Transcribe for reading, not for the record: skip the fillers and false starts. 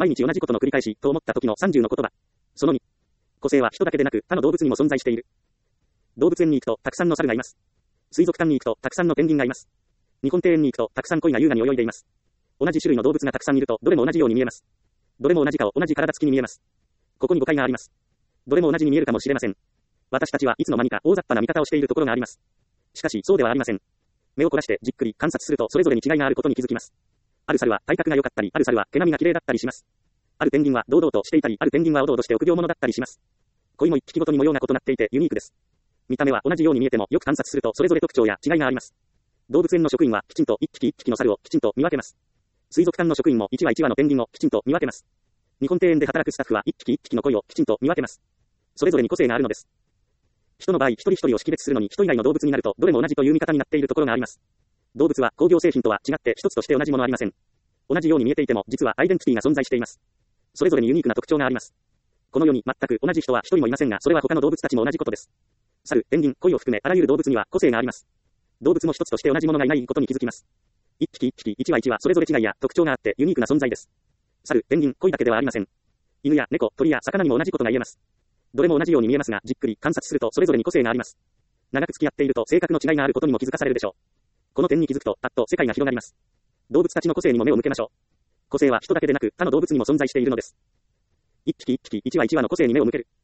毎日同じことの繰り返し、と思った時の30の言葉。その2。個性は人だけでなく、他の動物にも存在している。動物園に行くと、たくさんの猿がいます。水族館に行くと、たくさんのペンギンがいます。日本庭園に行くと、たくさん鯉が優雅に泳いでいます。同じ種類の動物がたくさんいると、どれも同じように見えます。どれも同じ顔、同じ体つきに見えます。ここに誤解があります。どれも同じに見えるかもしれません。私たちはいつの間にか大雑把な見方をしているところがあります。しかし、そうではありません。目を凝らしてじっくり観察するとそれぞれに違いがあることに気づきます。ある猿は体格が良かったり、ある猿は毛並みが綺麗だったりします。あるペンギンは堂々としていたり、あるペンギンはおどおどして臆病者だったりします。鯉も一匹ごとに模様が異なっていてユニークです。見た目は同じように見えてもよく観察するとそれぞれ特徴や違いがあります。動物園の職員はきちんと一匹一匹の猿をきちんと見分けます。水族館の職員も一羽一羽のペンギンをきちんと見分けます。日本庭園で働くスタッフは一匹一匹の鯉をきちんと見分けます。それぞれに個性があるのです。人の場合、一人一人を識別するのに人以外の動物になるとどれも同じという見方になっているところがあります。動物は工業製品とは違って一つとして同じものありません。同じように見えていても実はアイデンティティが存在しています。それぞれにユニークな特徴があります。この世に全く同じ人は一人もいませんが、それは他の動物たちも同じことです。猿、ペンギン、鯉を含めあらゆる動物には個性があります。動物も一つとして同じものがいないことに気づきます。一匹一匹一羽一羽それぞれ違いや特徴があってユニークな存在です。猿、ペンギン、鯉だけではありません。犬や猫、鳥や魚にも同じことが言えます。どれも同じように見えますが、じっくり観察するとそれぞれに個性があります。長く付き合っていると性格の違いがあることにも気づかされるでしょう。この点に気づくと、パッと世界が広がります。動物たちの個性にも目を向けましょう。個性は人だけでなく他の動物にも存在しているのです。一匹一匹一羽一羽の個性に目を向ける。